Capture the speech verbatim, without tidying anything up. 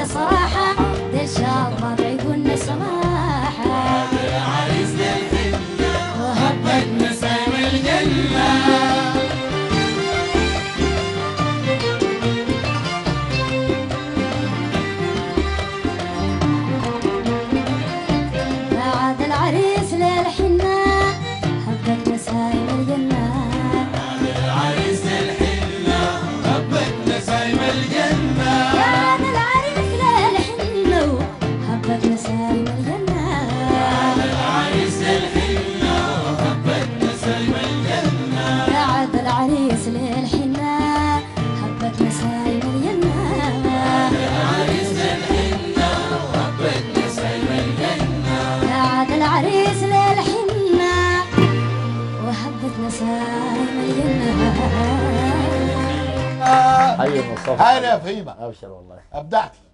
صراحة دل شاطر يقولنا سماحة. العريس للحنة وهبت نسايم الجنة. بعد العريس للحنة هبت نسايم الجنة. العريس للحنة هبت نسايم الجنة. بعد العريس للحنة هبت نسايم الجنة. العريس للحنة هبت نسايم الجنة. بعد العريس للحنة هبت نسايم الجنة. العريس للحنة هبت نسايم الجنة. بعد العريس للحنة وهبت نسايم الجنة. حي مصطفى. هاي يا فهيمة، ابشر والله ابدعتي.